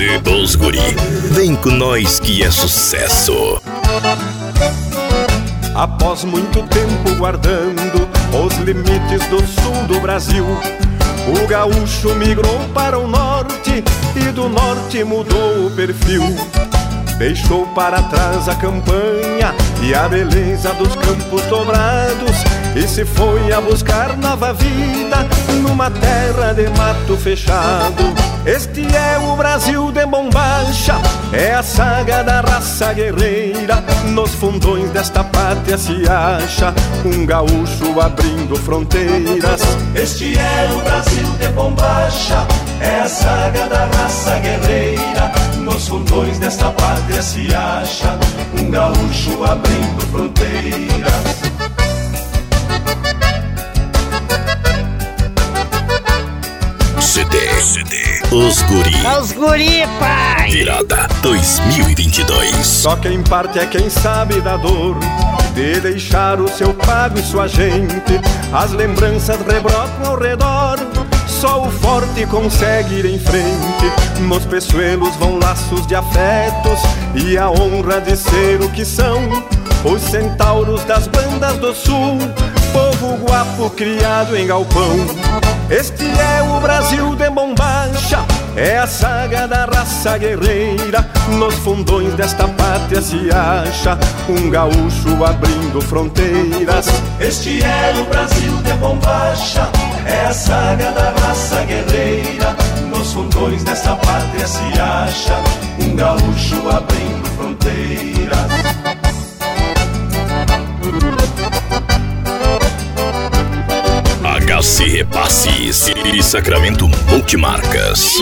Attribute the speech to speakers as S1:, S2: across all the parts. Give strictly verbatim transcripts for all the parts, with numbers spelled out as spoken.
S1: D, os guri. Vem com nós que é sucesso.
S2: Após muito tempo guardando os limites do sul do Brasil, o gaúcho migrou para o norte e do norte mudou o perfil. Deixou para trás a campanha e a beleza dos campos dobrados e se foi a buscar nova vida numa terra de mato fechado. Este é o Brasil de bombacha, é a saga da raça guerreira. Nos fundões desta pátria se acha um gaúcho abrindo fronteiras.
S3: Este é o Brasil de bombacha, é a saga da raça guerreira. Nos fundões desta pátria se acha um gaúcho abrindo fronteiras.
S1: C D, C D, os guri.
S4: Os guri, pai.
S1: Virada dois mil e vinte e dois.
S2: Só quem parte é quem sabe da dor de deixar o seu pago e sua gente. As lembranças rebrotam ao redor, só o forte consegue ir em frente. Nos peçoelos vão laços de afetos e a honra de ser o que são os centauros das bandas do sul, povo guapo criado em galpão. Este é o Brasil de bombacha, é a saga da raça guerreira. Nos fundões desta pátria se acha um gaúcho abrindo fronteiras.
S3: Este é o Brasil de bombacha, é a saga da raça guerreira. Nos fundões desta pátria se acha um gaúcho abrindo fronteiras.
S1: H C Repasses e Sacramento Multimarcas.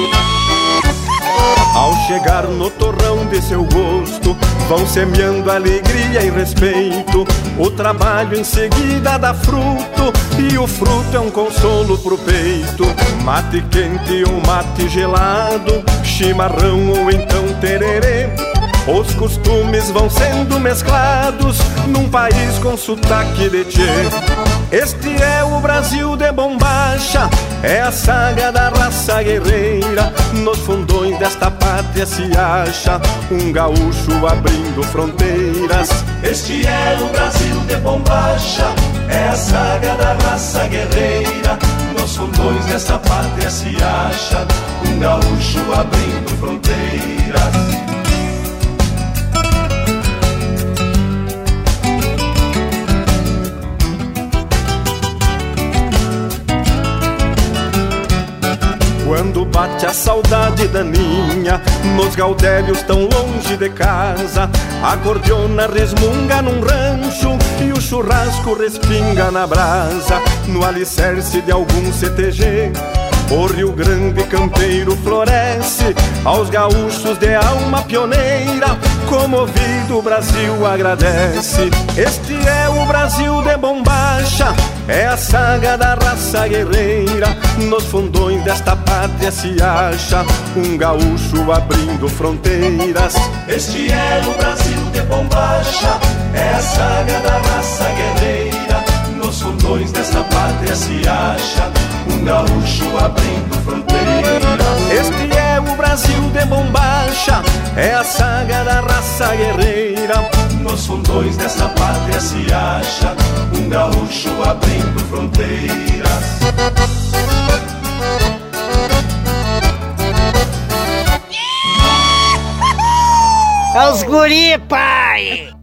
S2: Ao chegar no torrão de seu gosto, vão semeando alegria e respeito. O trabalho em seguida dá fruto e o fruto é um consolo pro peito. Mate quente ou mate gelado, chimarrão ou então tererê, os costumes vão sendo mesclados num país com sotaque de tchê. Este é o Brasil de bombacha, é a saga da raça guerreira. Nos fundões desta pátria se acha um gaúcho abrindo fronteiras.
S3: Este é o Brasil de bombacha, é a saga da raça guerreira. Nos fundões desta pátria se acha um gaúcho abrindo fronteiras.
S2: Quando bate a saudade daninha, nos gaudérios tão longe de casa, a cordiona resmunga num rancho e o churrasco respinga na brasa. No alicerce de algum C T G, o Rio Grande campeiro floresce aos gaúchos de alma pioneira. Comovido o Brasil agradece. Este é o Brasil de bombacha, é a saga da raça guerreira. Nos fundões desta pátria se acha um gaúcho abrindo fronteiras.
S3: Este é o Brasil de bombacha, é a saga da raça guerreira. Nos fundões desta pátria se acha um gaúcho abrindo fronteiras.
S2: Este é o Brasil de bombacha, é a saga da raça guerreira.
S3: Nos fundões desta pátria se acha um gaúcho abrindo fronteiras.
S4: É os guri, pai!